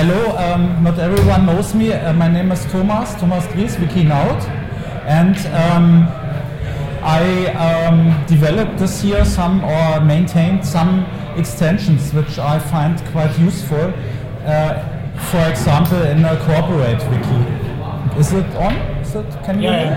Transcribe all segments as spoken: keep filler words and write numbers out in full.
hello, um, not everyone knows me. Uh, my name is Thomas, Thomas Dries, Wikinaut, and um, I um, developed this year some or maintained some extensions which I find quite useful. Uh, for example, in a corporate wiki. Is it on? Is it? Can you? Yeah.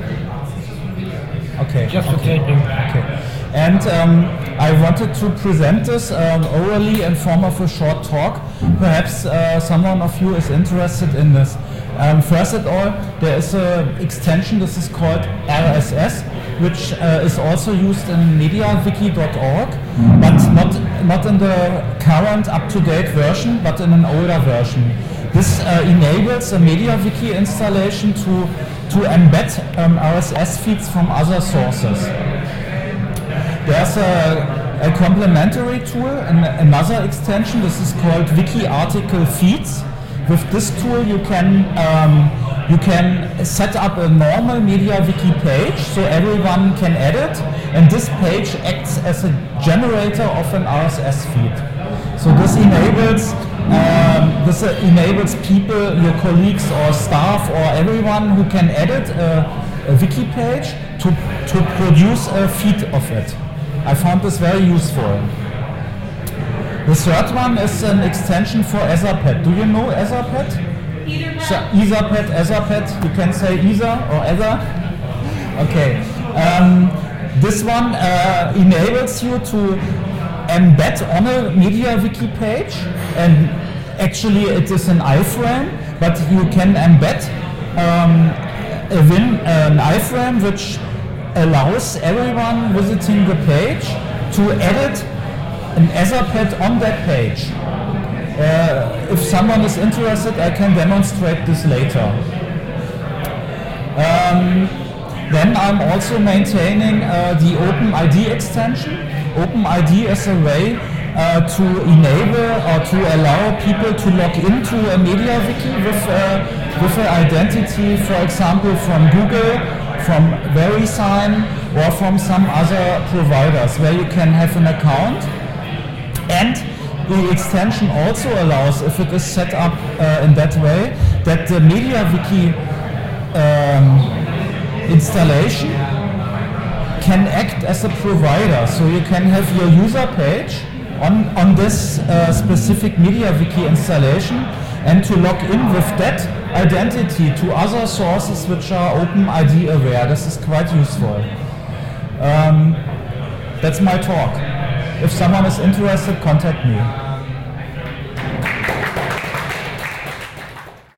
yeah. Okay. Just for okay. taping. Okay. And um, I wanted to present this um, orally in form of a short talk. Perhaps uh, someone of you is interested in this. Um, first of all, there is an extension. This is called R S S, which uh, is also used in MediaWiki dot org, but not not in the current up-to-date version, but in an older version. This uh, enables a MediaWiki installation to to embed um, R S S feeds from other sources. There's a, a complementary tool, an, another extension. This is called Wiki Article Feeds. With this tool, you can um, you can set up a normal MediaWiki page, so everyone can edit, and this page acts as a generator of an R S S feed. So this enables um, this uh, enables people, your colleagues or staff or everyone who can edit a, a wiki page to to produce a feed of it. I found this very useful. The third one is an extension for Etherpad. Do you know Etherpad? So, Etherpad, Etherpad, you can say either or either. Okay. Um, this one uh, enables you to embed on a MediaWiki page, and actually it is an iframe, but you can embed um, a win, an iframe which allows everyone visiting the page to edit an Etherpad on that page. Uh, if someone is interested, I can demonstrate this later. Um, then I'm also maintaining uh, the OpenID extension. OpenID is a way uh, to enable or to allow people to log into a MediaWiki with, uh, with an identity, for example, from Google, from VeriSign, or from some other providers where you can have an account. And the extension also allows, if it is set up uh, in that way, that the MediaWiki um, installation can act as a provider. So you can have your user page on, on this uh, specific MediaWiki installation, and to log in with that identity to other sources which are OpenID aware. This is quite useful. Um, that's my talk. If someone is interested, contact me.